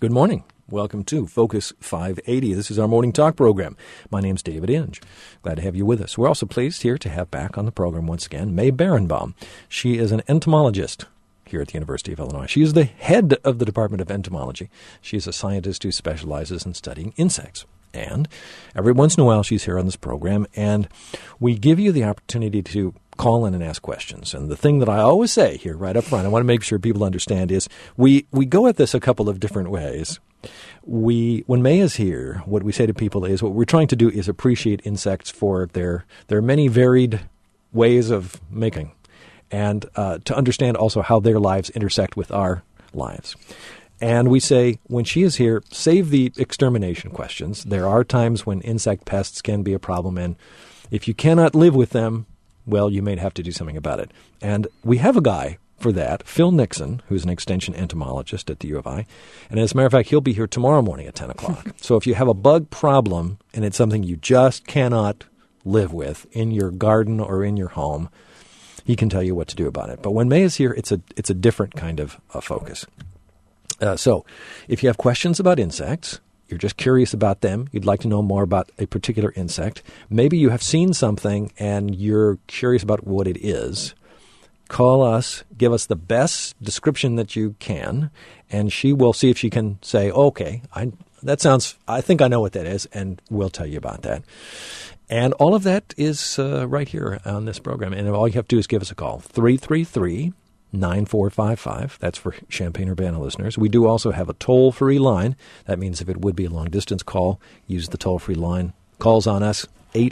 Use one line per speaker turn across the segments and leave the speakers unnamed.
Good morning. Welcome to Focus 580. This is our morning talk program. My name's David Inge. Glad to have you with us. We're also pleased here to have back on the program once again May Berenbaum. She is an entomologist here at the University of Illinois. She is the head of the Department of Entomology. She is a scientist who specializes in studying insects. And every once in a while she's here on this program, and we give you the opportunity to call in and ask questions. And the thing that I always say here right up front, I want to make sure people understand, is we go at this a couple of different ways. When May is here, what we say to people is what we're trying to do is appreciate insects for their many varied ways of making, and to understand also how their lives intersect with our lives. And we say, when she is here, save the extermination questions. There are times when insect pests can be a problem, and if you cannot live with them, well, you may have to do something about it. And we have a guy for that, Phil Nixon, who's an extension entomologist at the U of I. And as a matter of fact, he'll be here tomorrow morning at 10 o'clock. So if you have a bug problem and it's something you just cannot live with in your garden or in your home, he can tell you what to do about it. But when May is here, it's a different kind of focus. So if you have questions about insects, you're just curious about them, you'd like to know more about a particular insect, maybe you have seen something and you're curious about what it is, call us, give us the best description that you can, and she will see if she can say, okay, I think I know what that is, and we'll tell you about that. And all of that is right here on this program. And all you have to do is give us a call, 333-9455. That's for Champaign-Urbana listeners. We do also have a toll-free line. That means if it would be a long-distance call, use the toll-free line. Calls on us,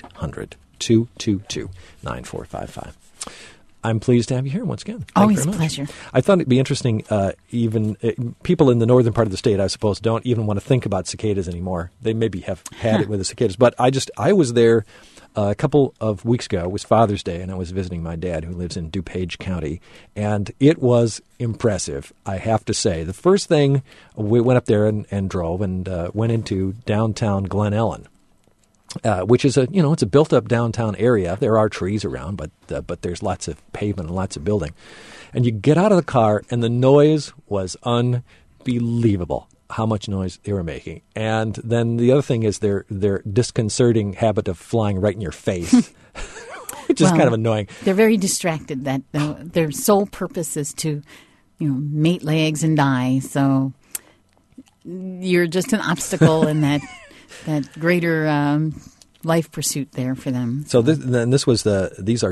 800-222-9455. I'm pleased to have you here once again.
Always a pleasure.
I thought it'd be interesting, people in the northern part of the state, I suppose, don't even want to think about cicadas anymore. They maybe have had it with the cicadas. But I was there a couple of weeks ago. It was Father's Day, and I was visiting my dad, who lives in DuPage County. And it was impressive, I have to say. The first thing, we went up there and drove and went into downtown Glen Ellen. Which is it's a built-up downtown area. There are trees around, but there's lots of pavement and lots of building. And you get out of the car, and the noise was unbelievable, how much noise they were making. And then the other thing is their disconcerting habit of flying right in your face, which is kind of annoying.
They're very distracted. That their sole purpose is to, mate legs and die. So you're just an obstacle in that greater life pursuit there for them.
So this was a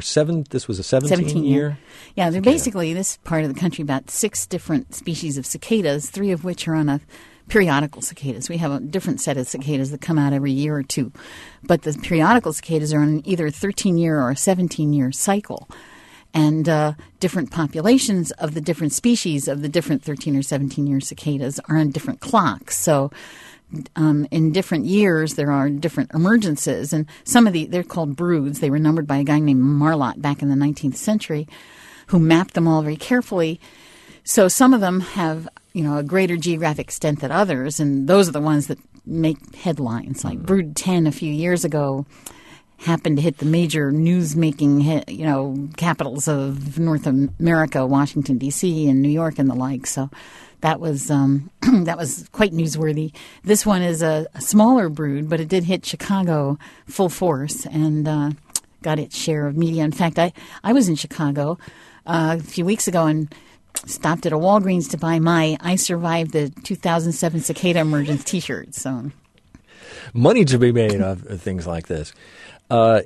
17 year?
Yeah, they're basically, this part of the country, about 6 different species of cicadas, 3 of which are on a periodical cicadas. We have a different set of cicadas that come out every year or two. But the periodical cicadas are on either a 13-year or a 17-year cycle. And different populations of the different species of the different 13 or 17-year cicadas are on different clocks. So in different years, there are different emergences, and some of they're called broods. They were numbered by a guy named Marlott back in the 19th century, who mapped them all very carefully. So some of them have, a greater geographic extent than others, and those are the ones that make headlines. Like Brood 10 a few years ago happened to hit the major news-making, capitals of North America, Washington, D.C., and New York and the like. So that was quite newsworthy. This one is a smaller brood, but it did hit Chicago full force and got its share of media. In fact, I was in Chicago a few weeks ago and stopped at a Walgreens to buy my "I Survived the 2007 Cicada Emergence" T-shirt. So
money to be made of things like this. Tell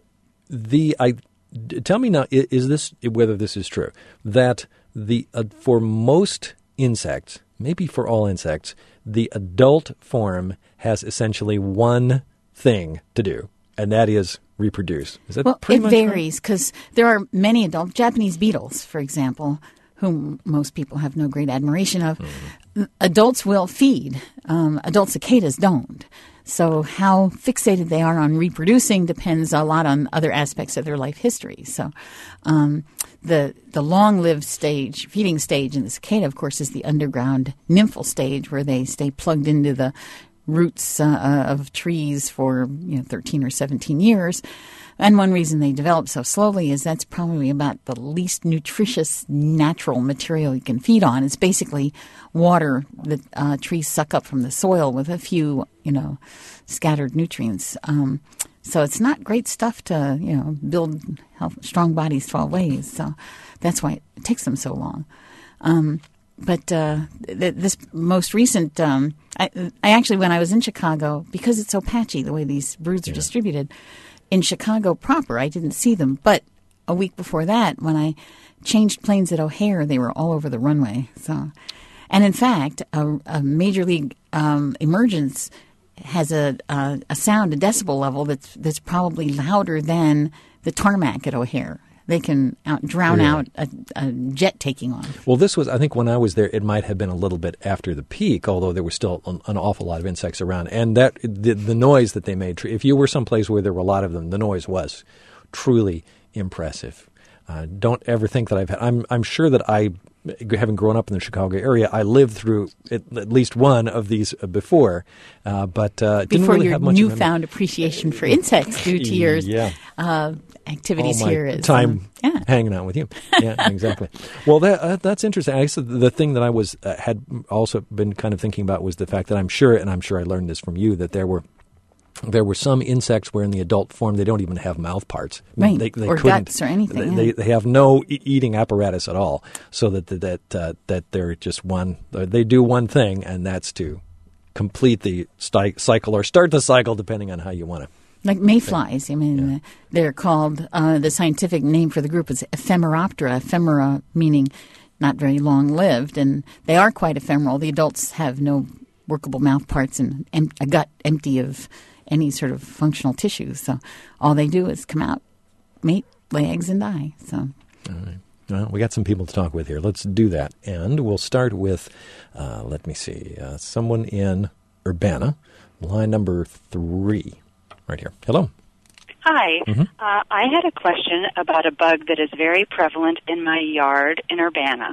me now, is this whether this is true that for most insects, maybe for all insects, the adult form has essentially one thing to do, and that is reproduce. Is that pretty much right?
It varies because there are many adult Japanese beetles, for example, whom most people have no great admiration of. Mm-hmm. Adults will feed. Adult cicadas don't. So how fixated they are on reproducing depends a lot on other aspects of their life history. So the long-lived stage, feeding stage in the cicada, of course, is the underground nymphal stage where they stay plugged into the roots of trees for 13 or 17 years. And one reason they develop so slowly is that's probably about the least nutritious natural material you can feed on. It's basically water that trees suck up from the soil with a few, scattered nutrients. So it's not great stuff to, build strong bodies 12 ways. So that's why it takes them so long. But this most recent, I actually, when I was in Chicago, because it's so patchy the way these broods are distributed, in Chicago proper, I didn't see them. But a week before that, when I changed planes at O'Hare, they were all over the runway. So, and in fact, a major league emergence has a sound, a decibel level that's probably louder than the tarmac at O'Hare. They can drown out a jet taking off.
Well, this was, I think when I was there, it might have been a little bit after the peak, although there was still an awful lot of insects around. And that the noise that they made, if you were someplace where there were a lot of them, the noise was truly impressive. Don't ever think that I've had, I'm sure that having grown up in the Chicago area, I lived through at least one of these before, but didn't really have much
your newfound appreciation for insects due to your activities here.
Time hanging out with you. Yeah, exactly. Well, that's interesting. I guess the thing that I had also been kind of thinking about was the fact that I'm sure I learned this from you, that there were some insects where in the adult form they don't even have mouth parts.
Right, they or guts or anything.
They have no eating apparatus at all, so that they're just they do one thing, and that's to complete the cycle or start the cycle, depending on how you want to.
Like mayflies. They're called, the scientific name for the group is Ephemeroptera, ephemera meaning not very long-lived, and they are quite ephemeral. The adults have no workable mouth parts and a gut empty of any sort of functional tissues. So all they do is come out, mate, lay eggs, and die. So.
All right. Well, we got some people to talk with here. Let's do that. And we'll start with, someone in Urbana, line number 3, right here. Hello.
Hi. Mm-hmm. I had a question about a bug that is very prevalent in my yard in Urbana.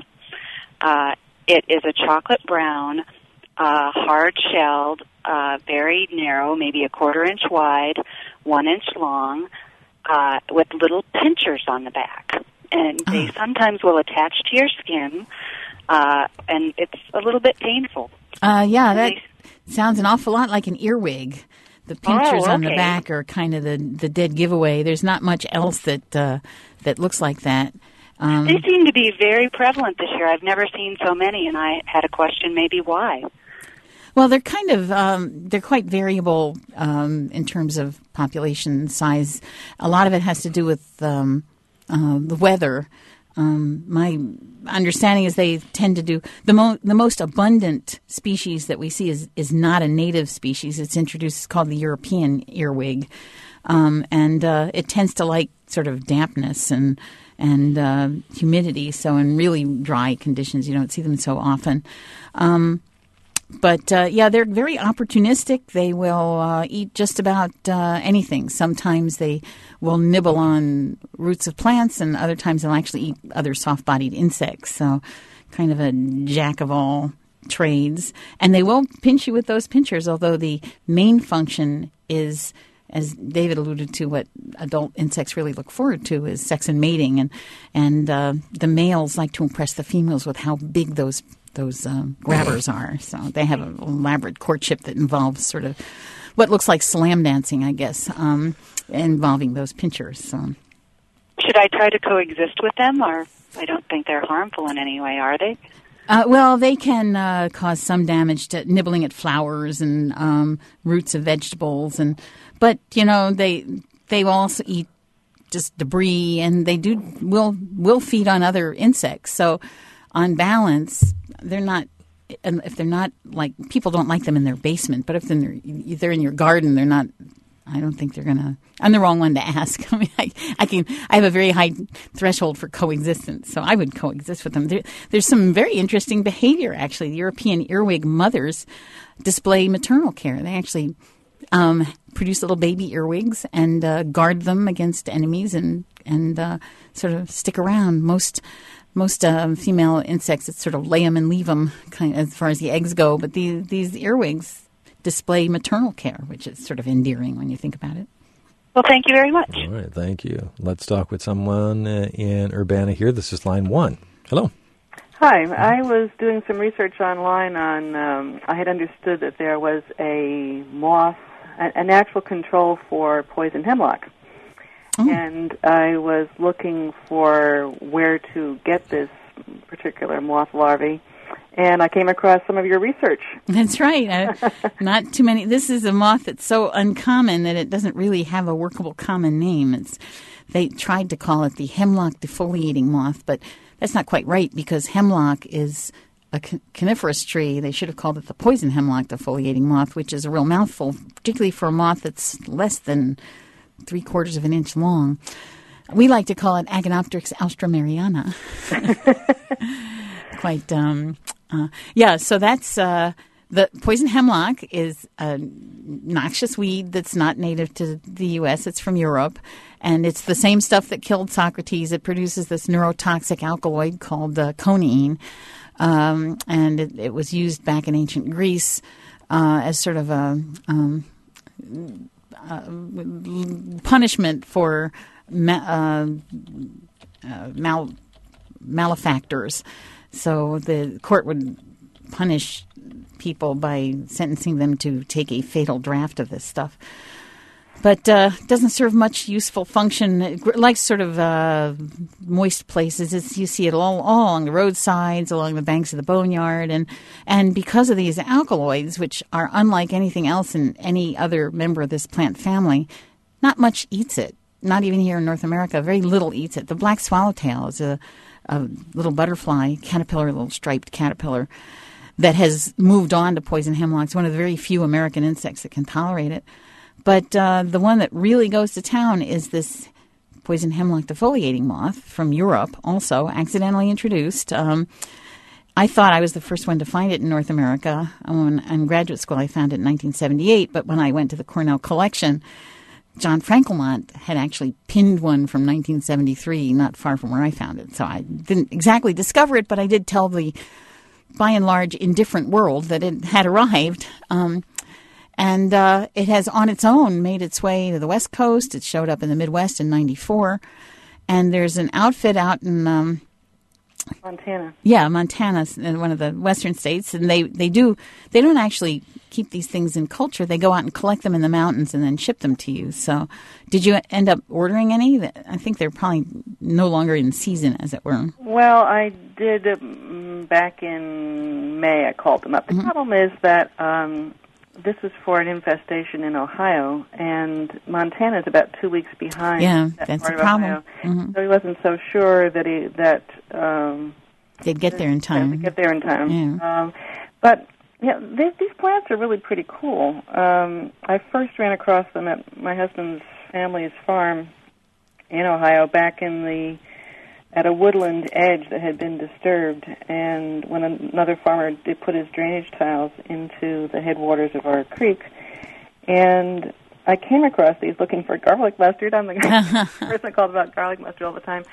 It is a chocolate brown, hard-shelled, very narrow, maybe a 1/4 inch wide, 1 inch long, with little pinchers on the back. And they sometimes will attach to your skin, and it's a little bit painful.
That sounds an awful lot like an earwig. The pinchers on the back are kind of the dead giveaway. There's not much else that looks like that.
They seem to be very prevalent this year. I've never seen so many, and I had a question maybe why.
Well, they're kind of they're quite variable in terms of population size. A lot of it has to do with the weather. My understanding is they tend to do the most abundant species that we see is not a native species. It's introduced. It's called the European earwig, and it tends to like sort of dampness and humidity. So in really dry conditions, you don't see them so often. But they're very opportunistic. They will eat just about anything. Sometimes they will nibble on roots of plants, and other times they'll actually eat other soft-bodied insects. So kind of a jack of all trades. And they will pinch you with those pinchers, although the main function is, as David alluded to, what adult insects really look forward to is sex and mating. And the males like to impress the females with how big those grabbers are. So they have an elaborate courtship that involves sort of what looks like slam dancing, I guess, involving those pinchers. So.
Should I try to coexist with them, or I don't think they're harmful in any way, are they?
Well, they can cause some damage to nibbling at flowers and roots of vegetables, but they will also eat just debris, and they will feed on other insects. So, on balance, they're not. If they're not like people don't like them in their basement, but if they're in your garden, they're not. I don't think they're gonna. I'm the wrong one to ask. I mean, I have a very high threshold for coexistence, so I would coexist with them. There's some very interesting behavior actually. The European earwig mothers display maternal care. They actually produce little baby earwigs and guard them against enemies and sort of stick around. Most female insects, it's sort of lay them and leave them, kind of, as far as the eggs go. But these earwigs display maternal care, which is sort of endearing when you think about it.
Well, thank you very much.
All right, thank you. Let's talk with someone in Urbana here. This is line 1. Hello.
Hi, I was doing some research online on, I had understood that there was a moth, a natural control for poison hemlock. Oh. And I was looking for where to get this particular moth larvae, and I came across some of your research.
That's right. Not too many. This is a moth that's so uncommon that it doesn't really have a workable common name. They tried to call it the hemlock defoliating moth, but that's not quite right because hemlock is a coniferous tree. They should have called it the poison hemlock defoliating moth, which is a real mouthful, particularly for a moth that's less than 3/4 of an inch long. We like to call it Agonopteryx alströmeriana. Quite, so that's the poison hemlock is a noxious weed that's not native to the U.S. It's from Europe, and it's the same stuff that killed Socrates. It produces this neurotoxic alkaloid called conine, and it was used back in ancient Greece as sort of a punishment for malefactors. So the court would punish people by sentencing them to take a fatal draft of this stuff. But doesn't serve much useful function. It likes sort of moist places. You see it all along the roadsides, along the banks of the boneyard. And because of these alkaloids, which are unlike anything else in any other member of this plant family, not much eats it. Not even here in North America. Very little eats it. The black swallowtail is a little butterfly, caterpillar, little striped caterpillar that has moved on to poison hemlock. It's one of the very few American insects that can tolerate it. But the one that really goes to town is this poison hemlock defoliating moth from Europe, also accidentally introduced. I thought I was the first one to find it in North America. In graduate school, I found it in 1978, but when I went to the Cornell collection, John Frankelmont had actually pinned one from 1973, not far from where I found it. So I didn't exactly discover it, but I did tell the, by and large, indifferent world that it had arrived. And it has, on its own, made its way to the West Coast. It showed up in the Midwest in 94. And there's an outfit out in
Montana.
Yeah, Montana, one of the western states. And they don't actually keep these things in culture. They go out and collect them in the mountains and then ship them to you. So did you end up ordering any? I think they're probably no longer in season, as it were.
Well, I did back in May. I called them up. The problem is that this was for an infestation in Ohio, and Montana is about 2 weeks behind.
Yeah, that's a problem.
So he wasn't so sure that
they'd get there in time.
Yeah. But yeah, these plants are really pretty cool. I first ran across them at my husband's family's farm in Ohio back at a woodland edge that had been disturbed, and when another farmer did put his drainage tiles into the headwaters of our creek, and I came across these looking for garlic mustard. I'm the person called about garlic mustard all the time,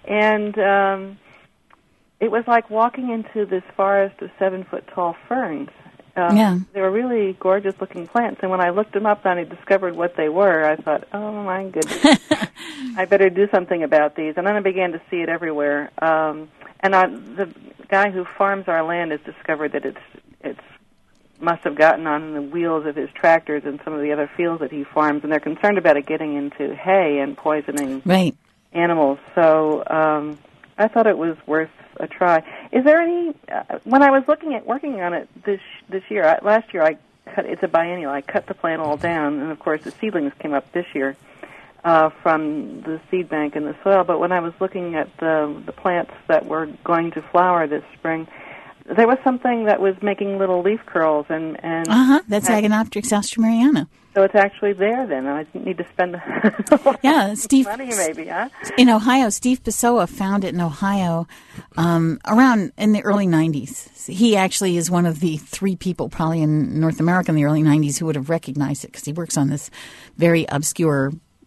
and it was like walking into this forest of 7-foot-tall ferns. They were really gorgeous-looking plants, and when I looked them up and I discovered what they were, I thought, oh, my goodness, I better do something about these. And then I began to see it everywhere. And the guy who farms our land has discovered that it's must have gotten on the wheels of his tractors and some of the other fields that he farms, and they're concerned about it getting into hay and poisoning animals. So I thought it was worth a try. Is there any? When I was working on it this year, last year I cut. It's a biennial. I cut the plant all down, and of course the seedlings came up this year from the seed bank in the soil. But when I was looking at the plants that were going to flower this spring, there was something that was making little leaf curls, and
that's Agonopteryx alströmeriana.
So it's actually there then. I need to spend
Steve,
money maybe, huh?
In Ohio, Steve Pessoa found it in Ohio around in the early 90s. He actually is one of the 3 people probably in North America in the early 90s who would have recognized it because he works on this very obscure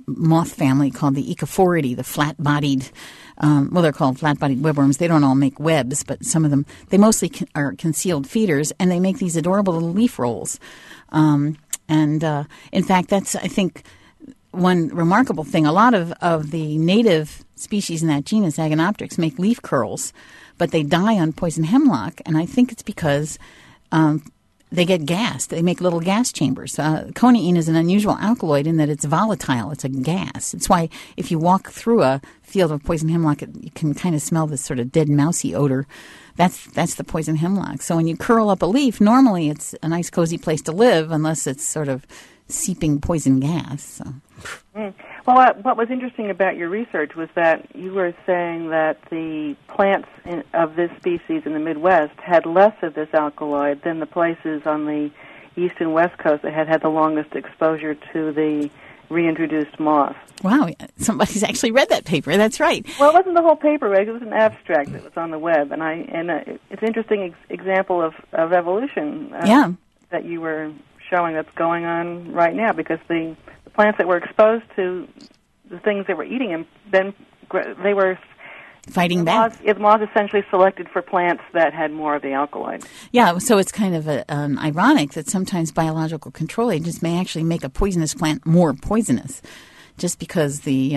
moth family called the Echophoridae, the flat-bodied. They're called flat-bodied webworms. They don't all make webs, but some of them, they mostly are concealed feeders, and they make these adorable little leaf rolls. In fact, that's, I think, one remarkable thing. A lot of the native species in that genus, Agonopteryx, make leaf curls, but they die on poison hemlock, and I think it's because they get gassed. They make little gas chambers. Conaine is an unusual alkaloid in that it's volatile. It's a gas. It's why if you walk through a field of poison hemlock, you can kind of smell this sort of dead mousy odor. That's the poison hemlock. So when you curl up a leaf, normally it's a nice cozy place to live unless it's sort of seeping poison gas. So.
Well, what was interesting about your research was that you were saying that the plants of this species in the Midwest had less of this alkaloid than the places on the east and west coast that had the longest exposure to the reintroduced moth.
Wow, somebody's actually read that paper. That's right.
Well, it wasn't the whole paper. It was an abstract that was on the web, and it's an interesting example of evolution. That you were showing that's going on right now, because the plants that were exposed to the things they were eating, and then they were
fighting back.
The moths essentially selected for plants that had more of the alkaloid.
Yeah, so it's kind of ironic that sometimes biological control agents may actually make a poisonous plant more poisonous, just because the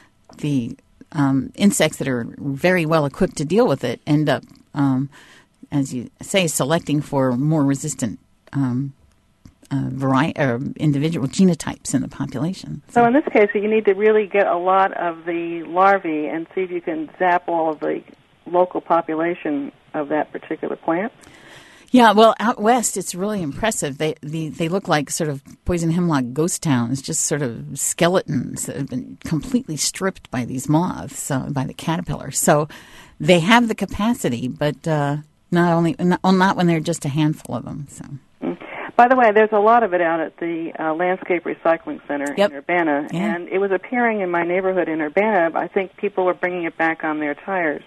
insects that are very well equipped to deal with it end up, as you say, selecting for more resistant individual genotypes in the population.
So in this case, you need to really get a lot of the larvae and see if you can zap all of the local population of that particular plant.
Yeah, well, out west, it's really impressive. They look like sort of poison hemlock ghost towns, just sort of skeletons that have been completely stripped by these moths, by the caterpillars. So they have the capacity, but not when they're just a handful of them. So.
By the way, there's a lot of it out at the Landscape Recycling Center in Urbana, and it was appearing in my neighborhood in Urbana. I think people were bringing it back on their tires.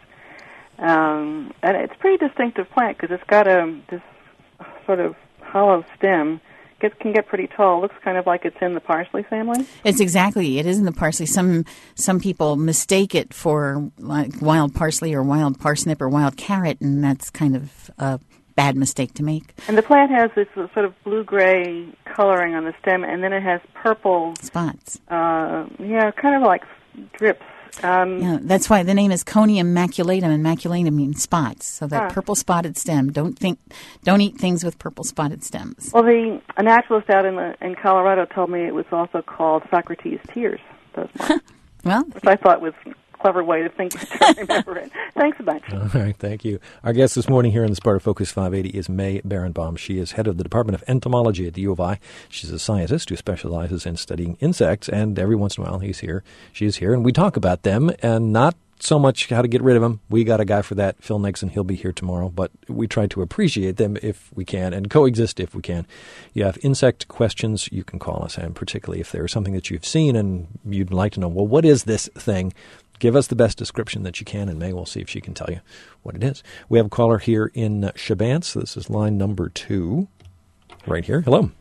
And it's a pretty distinctive plant because it's got this sort of hollow stem. Can get pretty tall. It looks kind of like it's in the parsley family.
It is in the parsley. Some people mistake it for like wild parsley or wild parsnip or wild carrot, and that's kind of a bad mistake to make.
And the plant has this sort of blue-gray coloring on the stem, and then it has purple
spots.
Kind of like drips.
That's why the name is Conium maculatum, and maculatum means spots. So that purple spotted stem. Don't eat things with purple spotted stems.
Well, a naturalist out in Colorado told me it was also called Socrates' tears. Those
well,
which I thought was clever way to think to remember it. Thanks a bunch.
All right, thank you. Our guest this morning here in the Sparta Focus 580 is May Berenbaum. She is head of the Department of Entomology at the U of I. She's a scientist who specializes in studying insects, and every once in a while she is here, and we talk about them, and not so much how to get rid of them. We got a guy for that, Phil Nixon. He'll be here tomorrow, but we try to appreciate them if we can and coexist if we can. You have insect questions, you can call us, and particularly if there's something that you've seen and you'd like to know, well, what is this thing? Give us the best description that you can, and May will see if she can tell you what it is. We have a caller here in Chabance. This is line number 2 right here. Hello.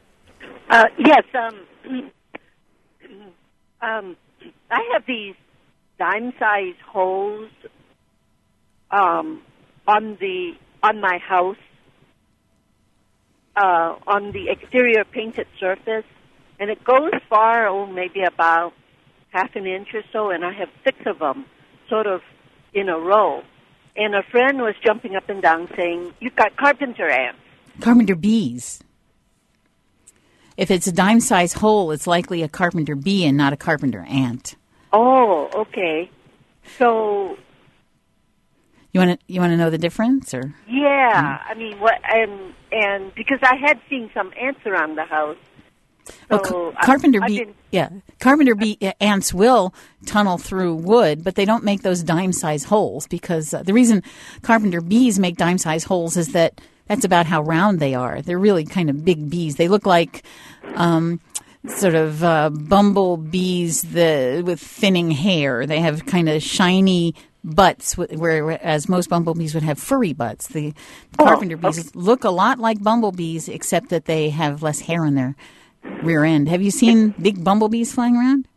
Yes. I have these dime-sized holes on my house, on the exterior painted surface, and it goes far, maybe about half an inch or so, and I have 6 of them sort of in a row. And a friend was jumping up and down saying, "You've got carpenter ants."
Carpenter bees. If it's a dime-sized hole, it's likely a carpenter bee and not a carpenter ant.
Oh, okay. So
you want to know the difference, or?
Yeah, I mean, what? And because I had seen some ants around the house. So
carpenter bee ants will tunnel through wood, but they don't make those dime-sized holes because the reason carpenter bees make dime-sized holes is that that's about how round they are. They're really kind of big bees. They look like sort of bumblebees with thinning hair. They have kind of shiny butts, whereas most bumblebees would have furry butts. The carpenter bees look a lot like bumblebees, except that they have less hair on their rear end. Have you seen big bumblebees flying around?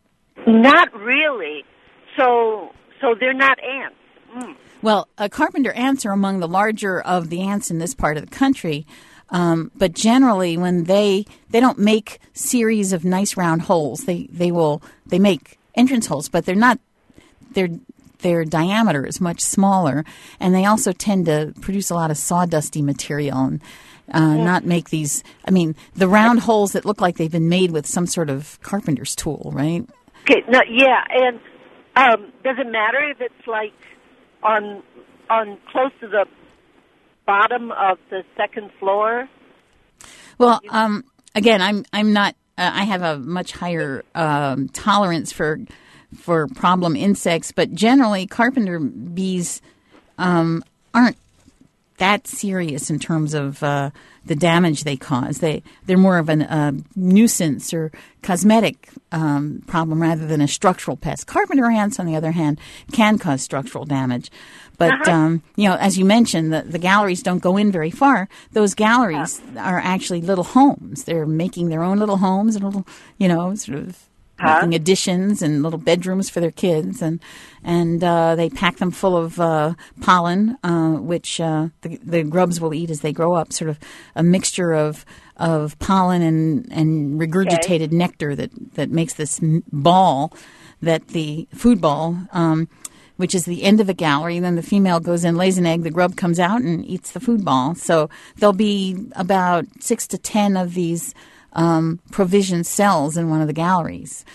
Not really. So they're not ants. Mm.
Well, carpenter ants are among the larger of the ants in this part of the country. But generally, when they don't make series of nice round holes, they make entrance holes, but they're not. Their diameter is much smaller, and they also tend to produce a lot of sawdusty material and not make these. I mean, the round holes that look like they've been made with some sort of carpenter's tool, right?
Okay. No, yeah, and does it matter if it's like on close to the bottom of the second floor?
Well, again, I'm not. I have a much higher tolerance for problem insects, but generally, carpenter bees aren't that serious in terms of the damage they cause. They're more of a nuisance or cosmetic problem rather than a structural pest. Carpenter ants, on the other hand, can cause structural damage. But, as you mentioned, the galleries don't go in very far. Those galleries are actually little homes. They're making their own little homes and little, sort of making additions and little bedrooms for their kids. And they pack them full of pollen, which the grubs will eat as they grow up, sort of a mixture of pollen and regurgitated nectar that makes this ball, that the food ball, which is the end of a gallery. Then the female goes in, lays an egg, the grub comes out and eats the food ball. So there'll be about 6 to 10 of these provision cells in one of the galleries.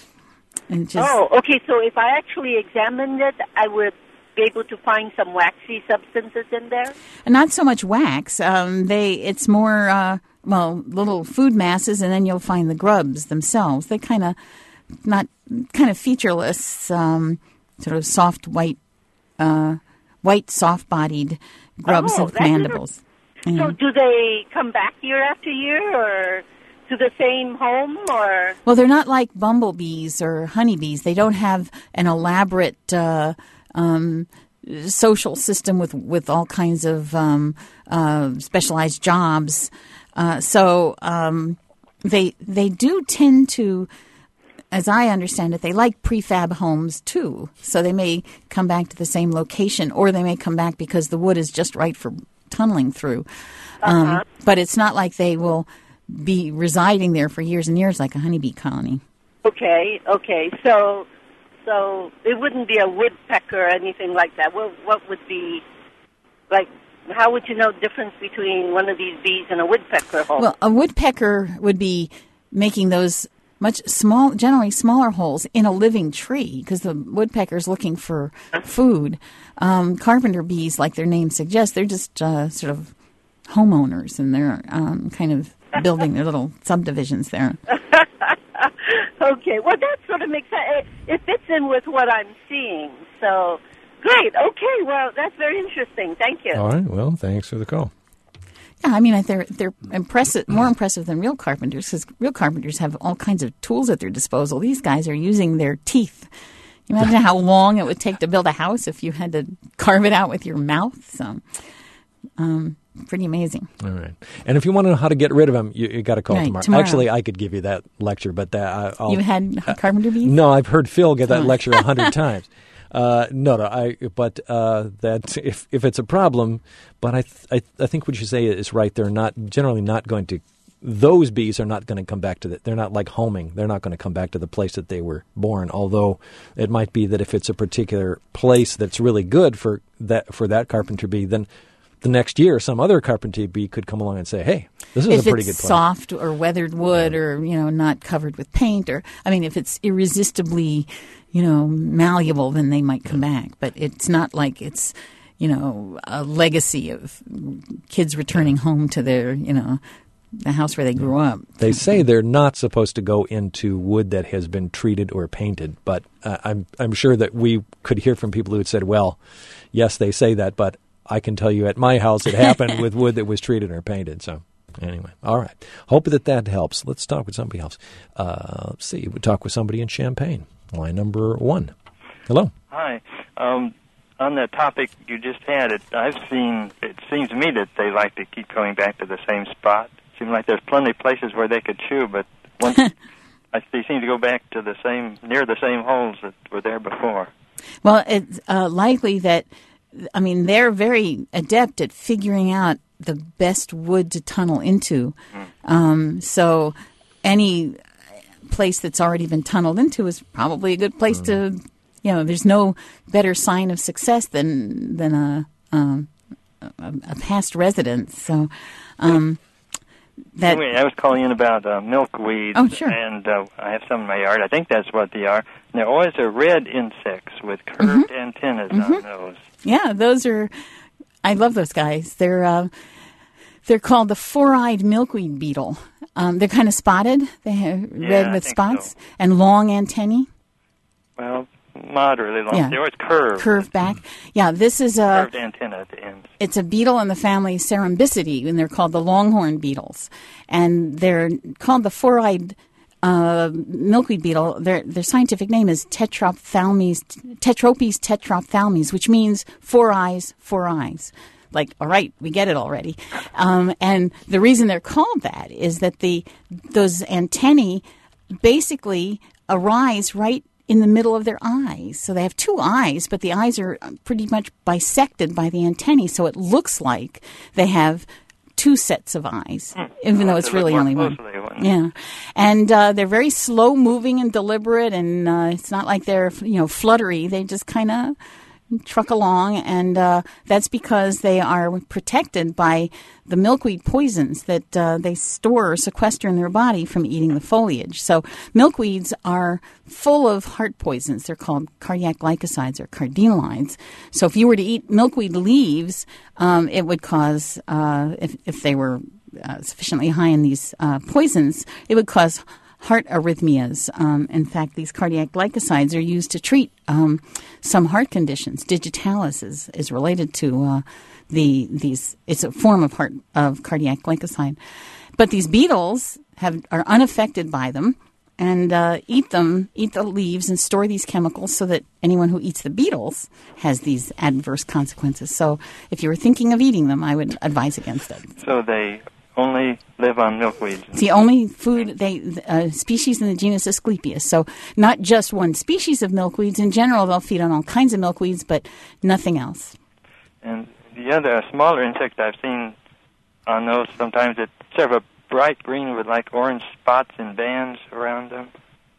Okay. So if I actually examined it, I would be able to find some waxy substances in there?
Not so much wax. It's more, little food masses, and then you'll find the grubs themselves. They kind of featureless, sort of soft white soft-bodied grubs with mandibles.
So do they come back year after year, or to the same home, or? Well,
they're not like bumblebees or honeybees. They don't have an elaborate social system with all kinds of specialized jobs. So they do tend to, as I understand it, they like prefab homes too. So they may come back to the same location, or they may come back because the wood is just right for tunneling through. But it's not like they will be residing there for years and years like a honeybee colony. Okay.
So it wouldn't be a woodpecker or anything like that. What would be, like, how would you know the difference between one of these bees and a woodpecker hole?
Well, a woodpecker would be making those generally smaller holes in a living tree, because the woodpecker is looking for food. Carpenter bees, like their name suggests, they're just sort of homeowners, and they're kind of building their little subdivisions there.
Okay, well, that sort of makes sense. It fits in with what I'm seeing. So, great. Okay, well, that's very interesting. Thank you.
All right, well, thanks for the call.
Yeah, I mean, they're impressive, more impressive than real carpenters, because real carpenters have all kinds of tools at their disposal. These guys are using their teeth. Imagine how long it would take to build a house if you had to carve it out with your mouth. So, pretty amazing.
All right. And if you want to know how to get rid of them, you got to call tomorrow. Actually, I could give you that lecture, but
You had carpenter bees?
No, I've heard Phil get that lecture 100 times. But that if it's a problem, but I think what you say is right. They're generally not going to. Those bees are not going to come back to they're not like homing. They're not going to come back to the place that they were born. Although it might be that if it's a particular place that's really good for that carpenter bee, then the next year some other carpenter bee could come along and say, "Hey, this is a pretty good place." If it's
soft or weathered wood, or not covered with paint, or if it's irresistibly malleable, then they might come back. But it's not like it's a legacy of kids returning home to their the house where they grew up.
They say they're not supposed to go into wood that has been treated or painted, but I'm sure that we could hear from people who had said, well, yes, they say that, but I can tell you at my house it happened with wood that was treated or painted. So anyway, all right. Hope that helps. Let's talk with somebody else. Let's see. We'll talk with somebody in Champaign. Line number 1. Hello.
Hi. On the topic you just had, it seems to me that they like to keep going back to the same spot. Seems like there's plenty of places where they could chew, but they seem to go back to near the same holes that were there before.
Well, it's likely that, they're very adept at figuring out the best wood to tunnel into. So any place that's already been tunneled into is probably a good place to, there's no better sign of success than a past resident. So
Anyway, I was calling in about milkweeds.
Oh, sure.
And I have some in my yard. I think that's what they are. And they're always red insects with curved antennas on those.
Yeah, I love those guys. They're called the four-eyed milkweed beetle. They're kind of spotted. They have red with spots and long antennae.
Well, moderately long.
Yeah.
They're always curved.
Curved back. Yeah, this is
curved antenna at the ends.
It's a beetle in the family Cerambycidae, and they're called the longhorn beetles. And they're called the four-eyed milkweed beetle. Their scientific name is Tetropes tetrophthalmes, which means four eyes, four eyes. Like, all right, we get it already. And the reason they're called that is that those antennae basically arise right in the middle of their eyes. So they have two eyes, but the eyes are pretty much bisected by the antennae, so it looks like they have two sets of eyes, even though it's really only one. Yeah. And they're very slow-moving and deliberate, and it's not like they're, fluttery. They just kind of truck along, and that's because they are protected by the milkweed poisons that they store or sequester in their body from eating the foliage. So milkweeds are full of heart poisons. They're called cardiac glycosides or cardinalides. So if you were to eat milkweed leaves, it would cause, if they were sufficiently high in these poisons, it would cause heart arrhythmias. In fact, these cardiac glycosides are used to treat some heart conditions. Digitalis is related to these. It's a form of cardiac glycoside. But these beetles are unaffected by them and eat the leaves and store these chemicals so that anyone who eats the beetles has these adverse consequences. So if you were thinking of eating them, I would advise against it.
So they only live on milkweeds.
It's the only food species in the genus Asclepias. So not just one species of milkweeds. In general, they'll feed on all kinds of milkweeds, but nothing else.
And the other smaller insect I've seen on those, sometimes it's sort of a bright green with like orange spots and bands around them.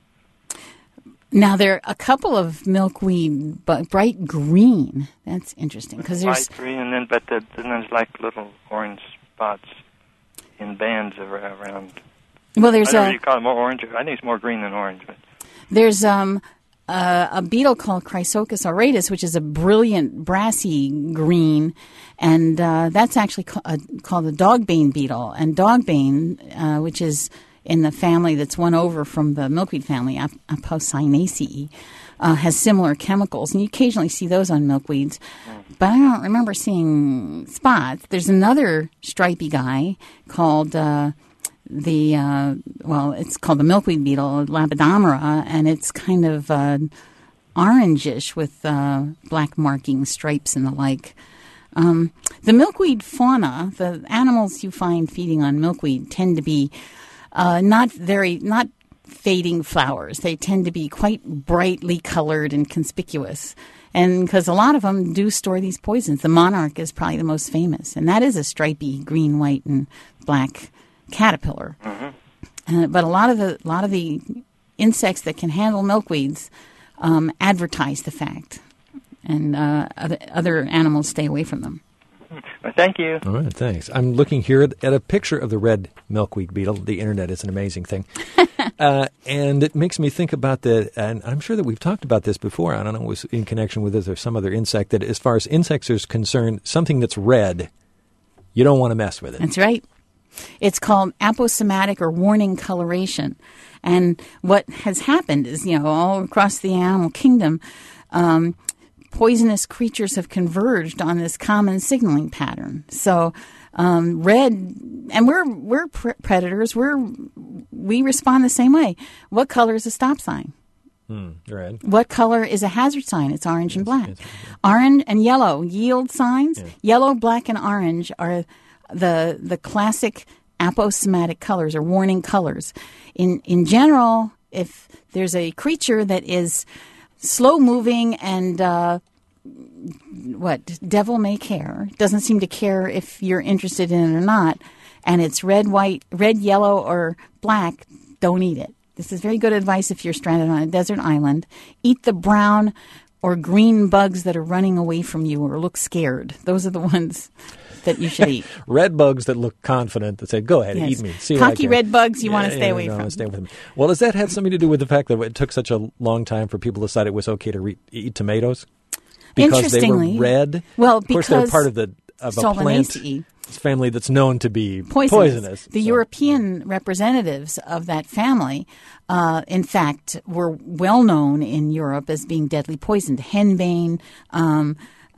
Now, there are a couple of milkweed, but bright green. That's interesting because there's
light green, and then there's like little orange spots in bands around.
Well, there's
you call it more orange. I think it's more green than orange. But
there's a beetle called Chrysochus auratus, which is a brilliant brassy green, and that's actually called the dogbane beetle. And dogbane, which is in the family that's one over from the milkweed family, Apocynaceae, has similar chemicals, and you occasionally see those on milkweeds. But I don't remember seeing spots. There's another stripy guy called it's called the milkweed beetle, Lepidoptera, and it's kind of orangish with black marking stripes and the like. The milkweed fauna, the animals you find feeding on milkweed, tend to be not fading flowers. They tend to be quite brightly colored and conspicuous. And because a lot of them do store these poisons. The monarch is probably the most famous, and that is a stripy green, white, and black caterpillar. Mm-hmm. But a lot of the insects that can handle milkweeds advertise the fact, and other animals stay away from them.
Well, thank you.
All right, thanks. I'm looking here at a picture of the red milkweed beetle. The internet is an amazing thing. And it makes me think about and I'm sure that we've talked about this before. I don't know, it was in connection with this or some other insect, that as far as insects are concerned, something that's red, you don't want to mess with it.
That's right. It's called aposematic or warning coloration. And what has happened is, all across the animal kingdom, poisonous creatures have converged on this common signaling pattern. So red, and we're predators. We respond the same way. What color is a stop sign?
Red.
What color is a hazard sign? It's orange and black. Orange and yellow, yield signs. Yeah. Yellow, black, and orange are the classic aposematic colors or warning colors. In general, if there's a creature that is slow moving and devil may care, doesn't seem to care if you're interested in it or not, and it's red, yellow, or black, don't eat it. This is very good advice if you're stranded on a desert island. Eat the brown or green bugs that are running away from you or look scared. Those are the ones that you should eat.
Red bugs that look confident, that say, go ahead,
Yes.
eat me. See
Cocky red bugs you want to stay away
no,
from.
Stay with me. Well, does that have something to do with the fact that it took such a long time for people to decide it was okay to eat tomatoes? Because they were
Interestingly,
red?
well,
of course, they're
because
part of a plant
Solanaceae,
family that's known to be poisonous.
The European representatives of that family, in fact, were well known in Europe as being deadly poisoned. Henbane, come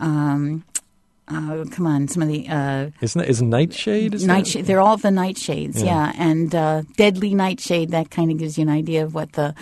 on, some of the
is nightshade?
Nightshade. They're all the nightshades, yeah. And deadly nightshade. That kind of gives you an idea of what the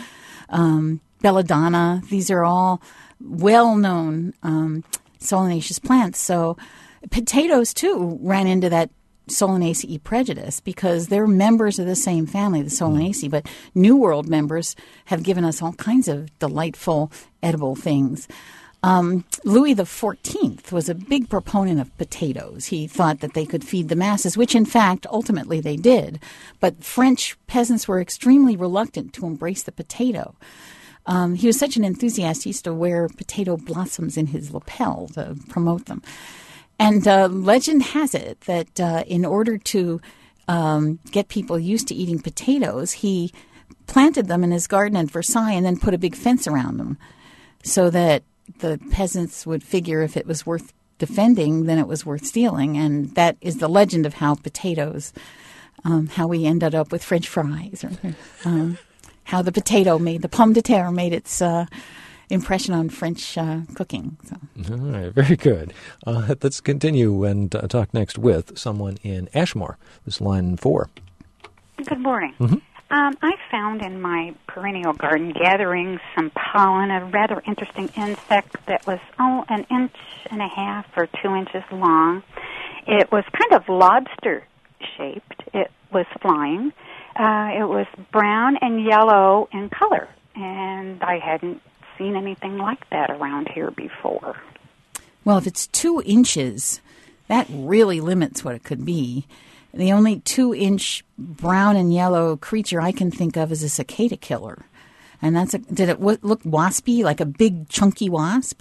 belladonna. These are all well-known solanaceous plants. So potatoes too ran into that Solanaceae prejudice because they're members of the same family, the Solanaceae. But New World members have given us all kinds of delightful edible things. Louis XIV was a big proponent of potatoes. He thought that they could feed the masses, which in fact ultimately they did. But French peasants were extremely reluctant to embrace the potato. He was such an enthusiast, he used to wear potato blossoms in his lapel to promote them. And legend has it that in order to get people used to eating potatoes, he planted them in his garden at Versailles and then put a big fence around them so that the peasants would figure if it was worth defending, then it was worth stealing. And that is the legend of how potatoes, how we ended up with French fries, or how the pomme de terre made its impression on French cooking. So.
All right, very good. Let's continue and talk next with someone in Ashmore. This is line 4.
Good morning.
Mm-hmm.
I found in my perennial garden gathering some pollen, a rather interesting insect that was an inch and a half or 2 inches long. It was kind of lobster-shaped. It was flying. It was brown and yellow in color, and I hadn't seen anything like that around here before.
Well, if it's 2 inches, that really limits what it could be. The only 2-inch brown and yellow creature I can think of is a cicada killer. And did it look waspy, like a big chunky wasp?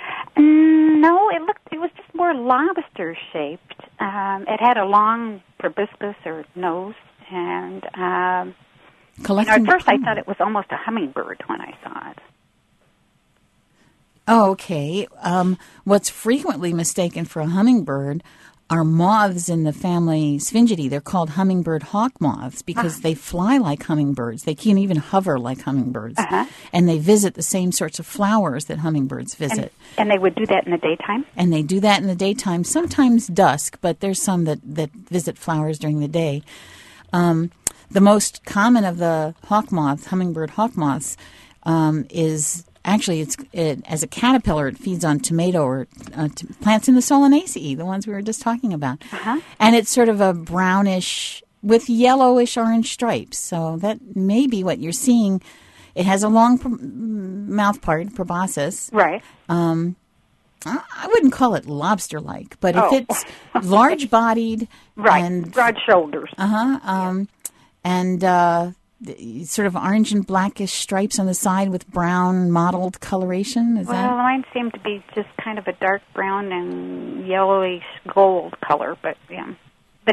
No, it was just more lobster shaped. It had a long proboscis or nose, and at first I thought it was almost a hummingbird when I saw it.
Oh, okay. What's frequently mistaken for a hummingbird are moths in the family Sphingidae. They're called hummingbird hawk moths because they fly like hummingbirds. They can even hover like hummingbirds. And they visit the same sorts of flowers that hummingbirds visit.
And they would do that in the daytime?
And they do that in the daytime, sometimes dusk, but there's some that visit flowers during the day. The most common of the hawk moths, hummingbird hawk moths, is... Actually, as a caterpillar, it feeds on tomato or plants in the Solanaceae, the ones we were just talking about. And it's sort of a brownish with yellowish orange stripes. So that may be what you're seeing. It has a long mouth part, proboscis.
Right.
I wouldn't call it lobster-like, but if it's large-bodied,
right,
and
broad shoulders,
and sort of orange and blackish stripes on the side with brown mottled coloration.
Mine seemed to be just kind of a dark brown and yellowish gold color, but yeah. But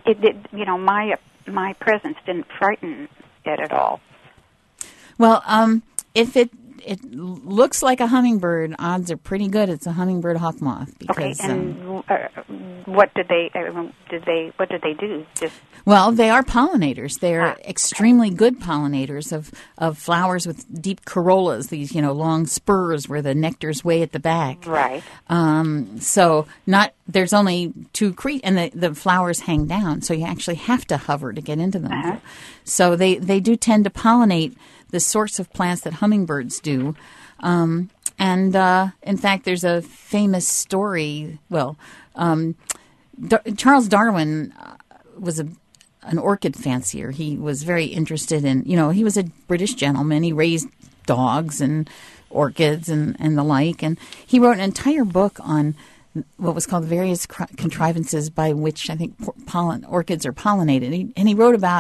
my presence didn't frighten it at all.
Well, if it looks like a hummingbird, odds are pretty good it's a hummingbird hawk moth. Because,
okay, and what did they do?
Well, they are pollinators. They're extremely good pollinators of flowers with deep corollas, these, long spurs where the nectar's way at the back.
Right.
So there's only 2 and the flowers hang down, so you actually have to hover to get into them. So they do tend to pollinate the sorts of plants that hummingbirds do. And in fact, there's a famous story. Well, Charles Darwin was an orchid fancier. He was very interested in, he was a British gentleman. He raised dogs and orchids and the like. And he wrote an entire book on what was called various contrivances by which I think orchids are pollinated. And he wrote about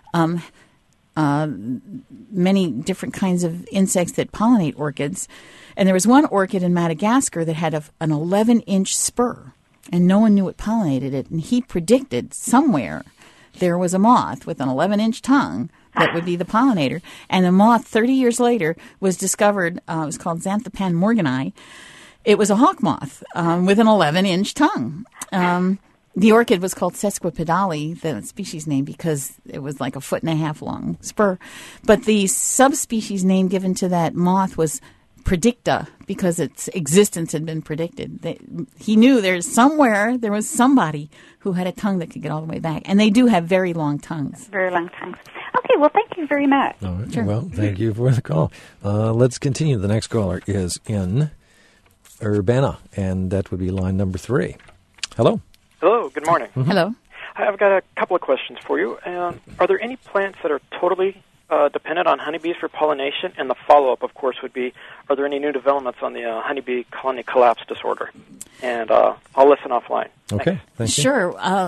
many different kinds of insects that pollinate orchids. And there was one orchid in Madagascar that had an 11-inch spur, and no one knew what pollinated it. And he predicted somewhere there was a moth with an 11-inch tongue that would be the pollinator. And the moth, 30 years later, was discovered. It was called Xanthopan morgani. It was a hawk moth with an 11-inch tongue. The orchid was called Sesquipedale, the species name, because it was like 1.5 feet long spur. But the subspecies name given to that moth was Predicta, because its existence had been predicted. He knew there was somebody who had a tongue that could get all the way back. And they do have very long tongues.
Very long tongues. Okay, well, thank you very much.
All right.
Sure.
Well, thank you for the call. Let's continue. The next caller is in Urbana, and that would be line number 3. Hello.
Hello, good morning.
Mm-hmm.
Hello.
I've got a couple of questions for you. Are there any plants that are totally dependent on honeybees for pollination? And the follow-up, of course, would be, are there any new developments on the honeybee colony collapse disorder? And I'll listen offline.
Okay, thank you.
Sure.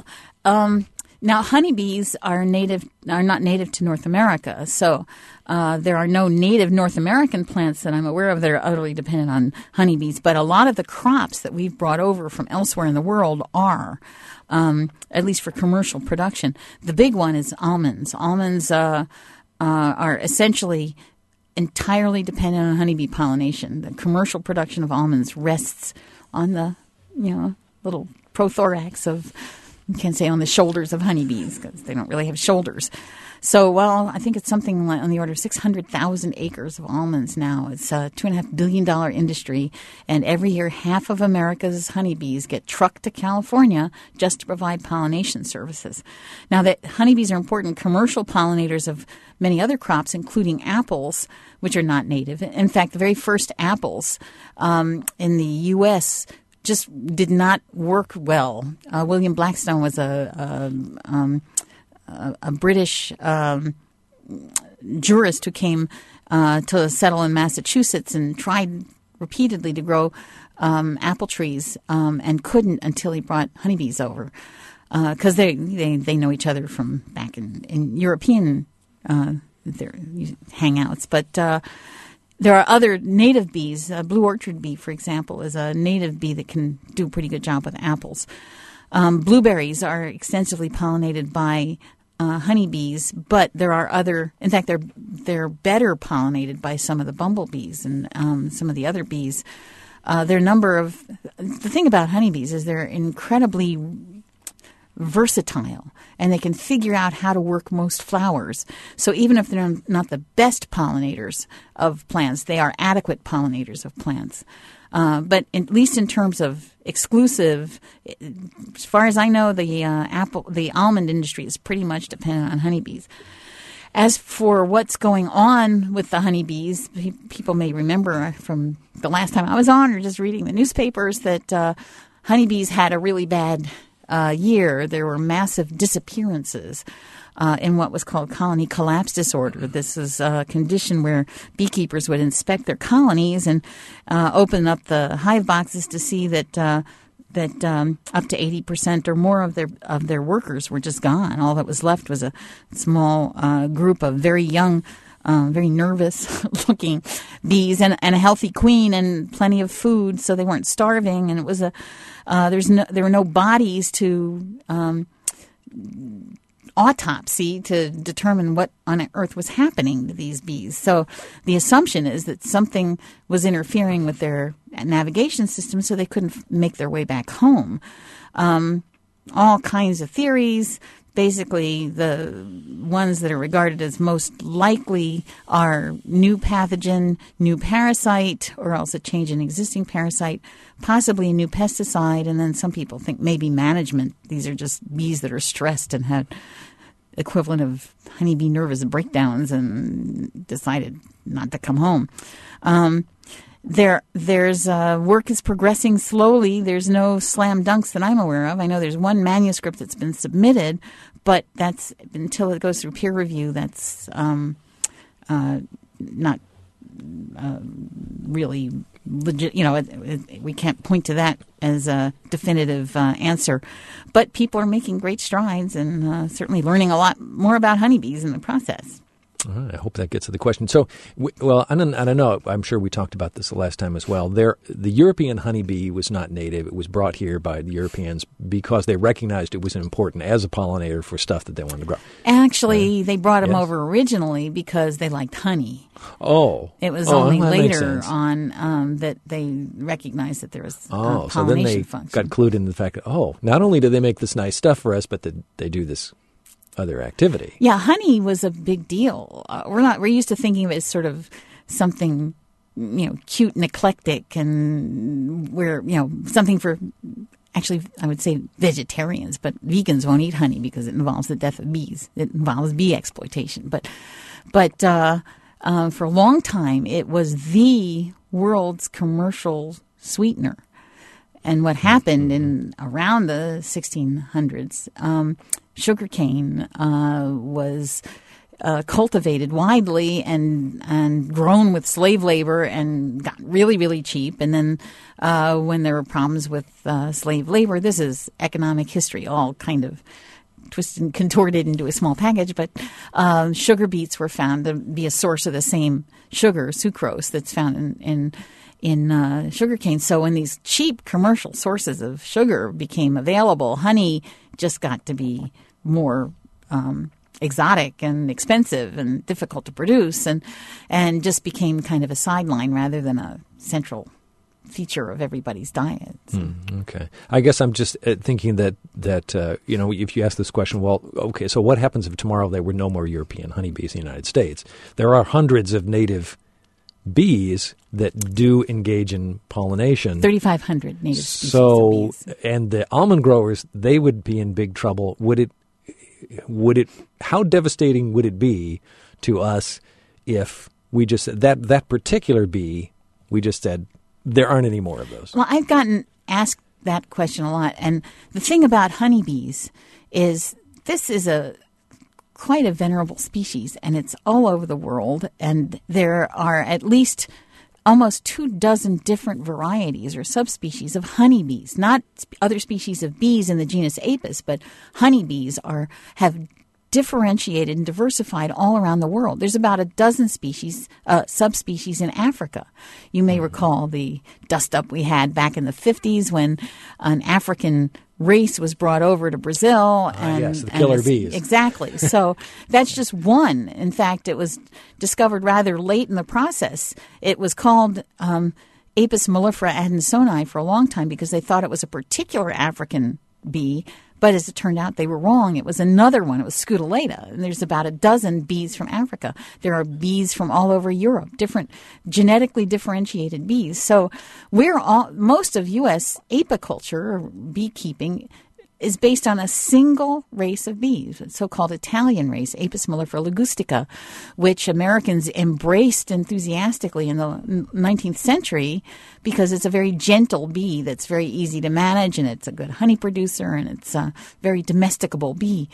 Now honeybees are not native to North America, so there are no native North American plants that I'm aware of that are utterly dependent on honeybees. But a lot of the crops that we've brought over from elsewhere in the world are, at least for commercial production. The big one is almonds. Almonds are essentially entirely dependent on honeybee pollination. The commercial production of almonds rests on the little prothorax of, you can't say on the shoulders of honeybees because they don't really have shoulders. So, I think it's something on the order of 600,000 acres of almonds now. It's a $2.5 billion industry, and every year half of America's honeybees get trucked to California just to provide pollination services. Now, that honeybees are important commercial pollinators of many other crops, including apples, which are not native. In fact, the very first apples in the U.S. just did not work well. William Blackstone was a British jurist who came to settle in Massachusetts and tried repeatedly to grow apple trees and couldn't until he brought honeybees over because they know each other from back in European their hangouts. But there are other native bees. Blue orchard bee, for example, is a native bee that can do a pretty good job with apples. Blueberries are extensively pollinated by honeybees, but there are other. In fact, they're better pollinated by some of the bumblebees and some of the other bees. The thing about honeybees is they're incredibly versatile, and they can figure out how to work most flowers. So even if they're not the best pollinators of plants, they are adequate pollinators of plants. But at least in terms of exclusive, as far as I know, the almond industry is pretty much dependent on honeybees. As for what's going on with the honeybees, people may remember from the last time I was on or just reading the newspapers that honeybees had a really bad year. There were massive disappearances in what was called colony collapse disorder. This is a condition where beekeepers would inspect their colonies and open up the hive boxes to see that up to 80% or more of their workers were just gone. All that was left was a small group of very young, very nervous-looking bees and a healthy queen and plenty of food, so they weren't starving. And it was there were no bodies to autopsy to determine what on earth was happening to these bees. So the assumption is that something was interfering with their navigation system, so they couldn't make their way back home. All kinds of theories. Basically, the ones that are regarded as most likely are new pathogen, new parasite, or else a change in existing parasite, possibly a new pesticide, and then some people think maybe management. These are just bees that are stressed and had equivalent of honeybee nervous breakdowns and decided not to come home. There's work is progressing slowly. There's no slam dunks that I'm aware of. I know there's one manuscript that's been submitted, but that's until it goes through peer review. That's not really legit. We can't point to that as a definitive answer. But people are making great strides and certainly learning a lot more about honeybees in the process.
All right, I hope that gets to the question. So, I don't know. I'm sure we talked about this the last time as well. The European honeybee was not native. It was brought here by the Europeans because they recognized it was important as a pollinator for stuff that they wanted to grow.
Actually, they brought them over originally because they liked honey.
Oh.
It was only later on that they recognized that there was pollination
so then they got clued into the fact that, not only do they make this nice stuff for us, but they do this other activity.
Yeah, honey was a big deal. We're used to thinking of it as sort of something, cute and eclectic, and something for, actually, I would say vegetarians, but vegans won't eat honey because it involves the death of bees. It involves bee exploitation. But for a long time, it was the world's commercial sweetener. And what happened in around the 1600s, sugarcane was cultivated widely and grown with slave labor and got really, really cheap. And then when there were problems with slave labor, this is economic history, all kind of twisted and contorted into a small package. But sugar beets were found to be a source of the same sugar, sucrose, that's found in sugarcane. So when these cheap commercial sources of sugar became available, honey just got to be more exotic and expensive and difficult to produce, and just became kind of a sideline rather than a central feature of everybody's diet.
Okay. I guess I'm just thinking that if you ask this question, so what happens if tomorrow there were no more European honeybees in the United States? There are hundreds of native bees that do engage in pollination.
3,500 native species of bees.
And the almond growers, they would be in big trouble. How devastating would it be to us if we just said that particular bee, we just said there aren't any more of those?
Well, I've gotten asked that question a lot. And the thing about honeybees is this is quite a venerable species, and it's all over the world, and there are at least almost 24 different varieties or subspecies of honeybees, not other species of bees in the genus Apis, but honeybees have differentiated and diversified all around the world. There's about a dozen species, subspecies in Africa. You may recall the dust-up we had back in the 50s when an African race was brought over to Brazil.
Yes, the killer bees.
Exactly. So that's just one. In fact, it was discovered rather late in the process. It was called Apis mellifera adansonii for a long time because they thought it was a particular African bee. But as it turned out, they were wrong. It was another one. It was Scutellata. And there's about a dozen bees from Africa. There are bees from all over Europe, different genetically differentiated bees. So most of U.S. apiculture, or beekeeping, is based on a single race of bees, the so-called Italian race, Apis mellifera ligustica, which Americans embraced enthusiastically in the 19th century because it's a very gentle bee that's very easy to manage, and it's a good honey producer, and it's a very domesticable bee.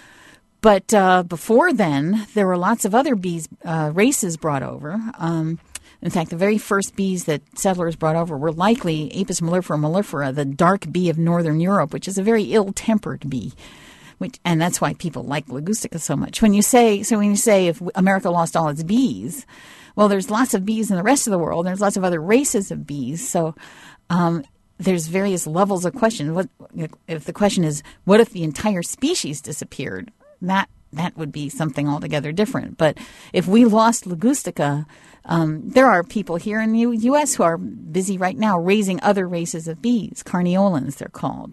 But before then, there were lots of other bees races brought over. In fact, the very first bees that settlers brought over were likely Apis mellifera mellifera, the dark bee of northern Europe, which is a very ill-tempered bee. And that's why people like Ligustica so much. When you say if America lost all its bees, well, there's lots of bees in the rest of the world. There's lots of other races of bees. So there's various levels of question. If the question is, what if the entire species disappeared? That would be something altogether different. But if we lost Ligustica, there are people here in the U.S. who are busy right now raising other races of bees, carniolans they're called.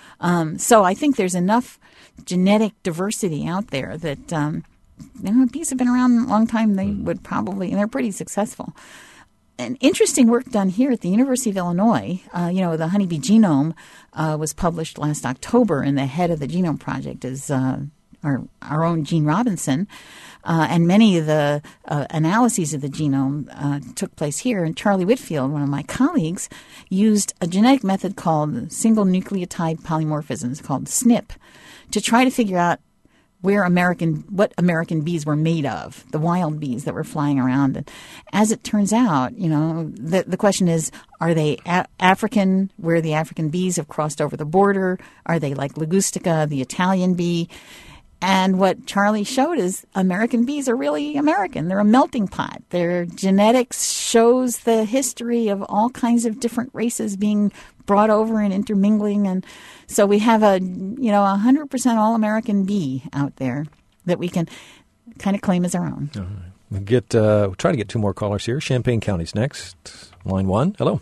So I think there's enough genetic diversity out there that bees have been around a long time. They would probably, and they're pretty successful. An interesting work done here at the University of Illinois, the honeybee genome was published last October, and the head of the Genome Project is our own Gene Robinson. And many of the analyses of the genome took place here. And Charlie Whitfield, one of my colleagues, used a genetic method called single nucleotide polymorphisms, called SNP, to try to figure out what American bees were made of, the wild bees that were flying around. And as it turns out, the question is, are they African, where the African bees have crossed over the border? Are they like Ligustica, the Italian bee? And what Charlie showed is American bees are really American. They're a melting pot. Their genetics shows the history of all kinds of different races being brought over and intermingling. And so we have a 100% all-American bee out there that we can kind of claim as our own.
All right. We'll try to get two more callers here. Champaign County's next. Line 1. Hello.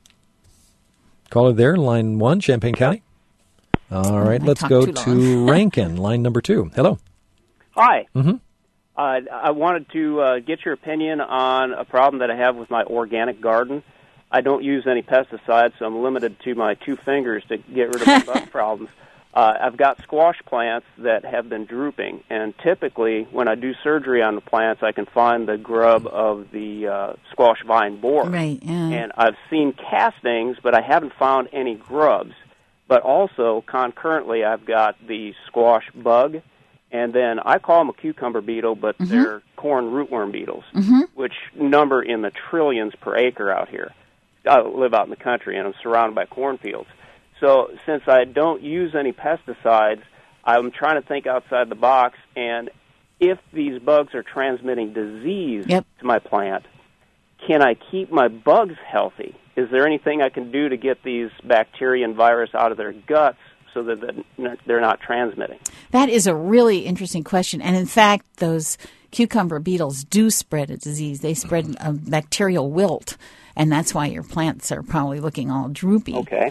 Caller there, line 1, Champaign County. All right, let's go to Rankin, line number 2. Hello.
Hi.
Mm-hmm.
I wanted to get your opinion on a problem that I have with my organic garden. I don't use any pesticides, so I'm limited to my 2 fingers to get rid of my bug problems. I've got squash plants that have been drooping, and typically when I do surgery on the plants, I can find the grub of the squash vine borer.
Right, yeah.
And I've seen castings, but I haven't found any grubs. But also, concurrently, I've got the squash bug, and then I call them a cucumber beetle, but they're corn rootworm beetles, which number in the trillions per acre out here. I live out in the country, and I'm surrounded by cornfields. So since I don't use any pesticides, I'm trying to think outside the box, and if these bugs are transmitting disease to my plant, can I keep my bugs healthy? Is there anything I can do to get these bacteria and virus out of their guts so that they're not transmitting?
That is a really interesting question. And in fact, those cucumber beetles do spread a disease. They spread a bacterial wilt, and that's why your plants are probably looking all droopy.
Okay.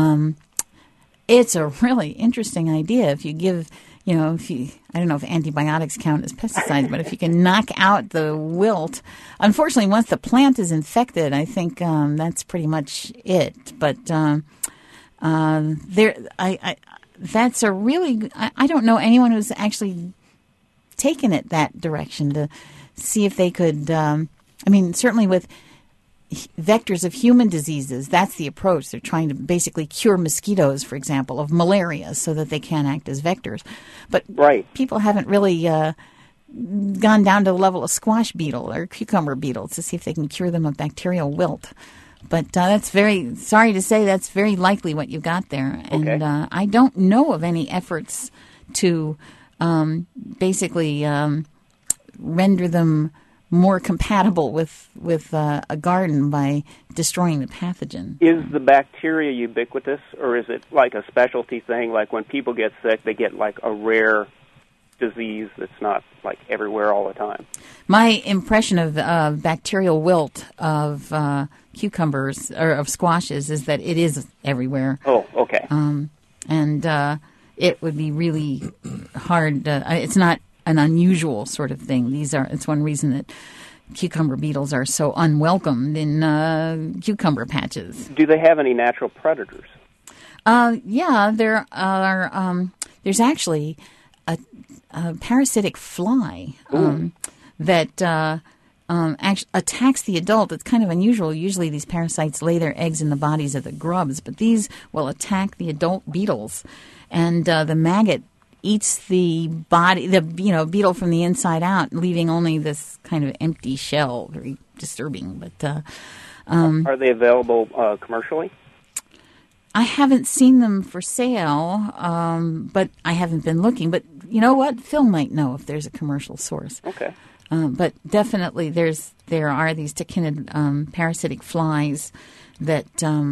It's a really interesting idea if you give, I don't know if antibiotics count as pesticides, but if you can knock out the wilt, unfortunately, once the plant is infected, I think that's pretty much it. But that's a really, I don't know anyone who's actually taken it that direction to see if they could, certainly with vectors of human diseases, that's the approach. They're trying to basically cure mosquitoes, for example, of malaria so that they can't act as vectors. But people haven't really gone down to the level of squash beetle or cucumber beetles to see if they can cure them of bacterial wilt. But that's sorry to say, that's very likely what you got there. And I don't know of any efforts to basically render them more compatible with a garden by destroying the pathogen.
Is the bacteria ubiquitous, or is it like a specialty thing? Like when people get sick, they get like a rare disease that's not like everywhere all the time?
My impression of bacterial wilt of cucumbers or of squashes is that it is everywhere.
Oh, okay.
And it would be really hard. It's not an unusual sort of thing. It's one reason that cucumber beetles are so unwelcomed in cucumber patches.
Do they have any natural predators?
Yeah, there are. There's actually a parasitic fly that actually attacks the adult. It's kind of unusual. Usually these parasites lay their eggs in the bodies of the grubs, but these will attack the adult beetles, and the maggot eats the body, beetle from the inside out, leaving only this kind of empty shell. Very disturbing. But
are they available commercially?
I haven't seen them for sale, but I haven't been looking. But you know what? Phil might know if there's a commercial source.
Okay.
But definitely there are these tachinid parasitic flies that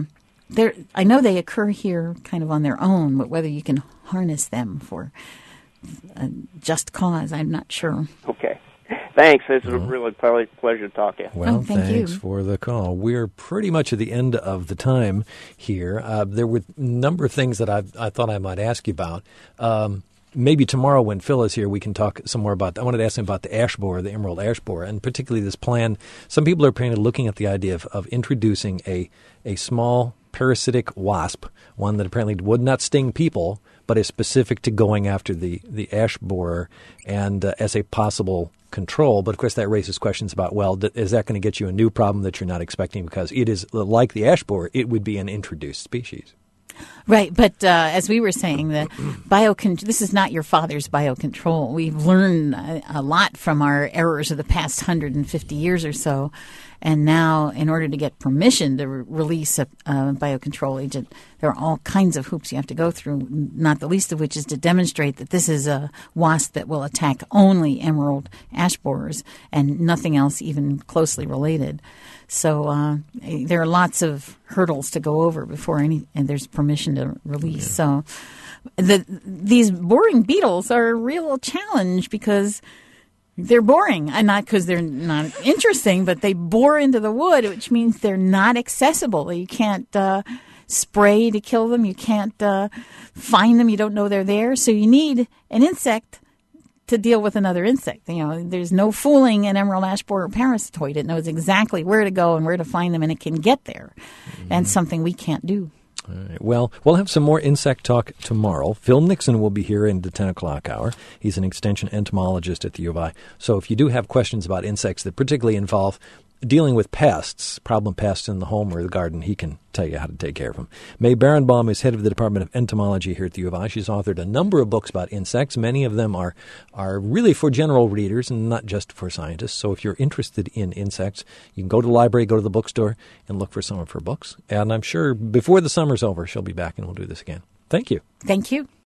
I know they occur here kind of on their own, but whether you can harness them for a just cause, I'm not sure.
Okay. Thanks. It's a really pleasure to talk to you.
Well,
thanks
for the call. We're pretty much at the end of the time here. There were a number of things that I thought I might ask you about. Maybe tomorrow when Phil is here, we can talk some more about that. I wanted to ask him about the ash borer, the emerald ash borer, and particularly this plan. Some people are apparently looking at the idea of introducing a small parasitic wasp, one that apparently would not sting people, but is specific to going after the ash borer and as a possible control. But of course, that raises questions about, well, is that going to get you a new problem that you're not expecting? Because it is like the ash borer, it would be an introduced species.
Right, but as we were saying, this is not your father's biocontrol. We've learned a lot from our errors of the past 150 years or so, and now in order to get permission to release a biocontrol agent, there are all kinds of hoops you have to go through, not the least of which is to demonstrate that this is a wasp that will attack only emerald ash borers and nothing else even closely related. So there are lots of hurdles to go over before and there's permission to release. So these boring beetles are a real challenge because they're boring, and not because they're not interesting, but they bore into the wood, which means they're not accessible. You can't spray to kill them. You can't find them. You don't know they're there. So you need an insect to deal with another insect. There's no fooling an emerald ash borer parasitoid. It knows exactly where to go and where to find them, and it can get there. And something we can't do.
All right. Well, we'll have some more insect talk tomorrow. Phil Nixon will be here in the 10 o'clock hour. He's an extension entomologist at the U of I. So if you do have questions about insects that particularly involve dealing with pests, problem pests in the home or the garden, he can tell you how to take care of them. May Berenbaum is head of the Department of Entomology here at the U of I. She's authored a number of books about insects. Many of them are really for general readers and not just for scientists. So if you're interested in insects, you can go to the library, go to the bookstore, and look for some of her books. And I'm sure before the summer's over, she'll be back and we'll do this again. Thank you.
Thank you.